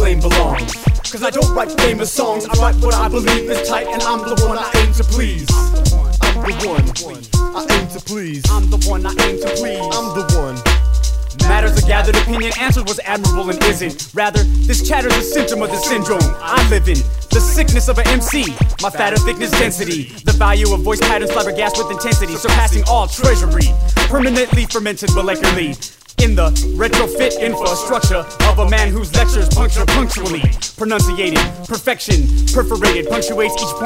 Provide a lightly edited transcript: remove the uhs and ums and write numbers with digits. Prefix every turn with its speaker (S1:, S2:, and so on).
S1: blame belongs. Cause I don't write famous songs, I write what I believe is tight, and I'm the one I aim to please. I'm the one I aim to please. I'm the one I aim to please. I'm the one. Matters of gathered opinion, answered was admirable and isn't. Rather, this chatter's a symptom of the syndrome I live in. The sickness of an MC, my fatter thickness density. The value of voice patterns flabbergasted with intensity, surpassing all treasury. Permanently fermented molecularly in the retrofit infrastructure of a man whose lectures puncture punctually. Pronunciated, perfection, perforated, punctuates each point.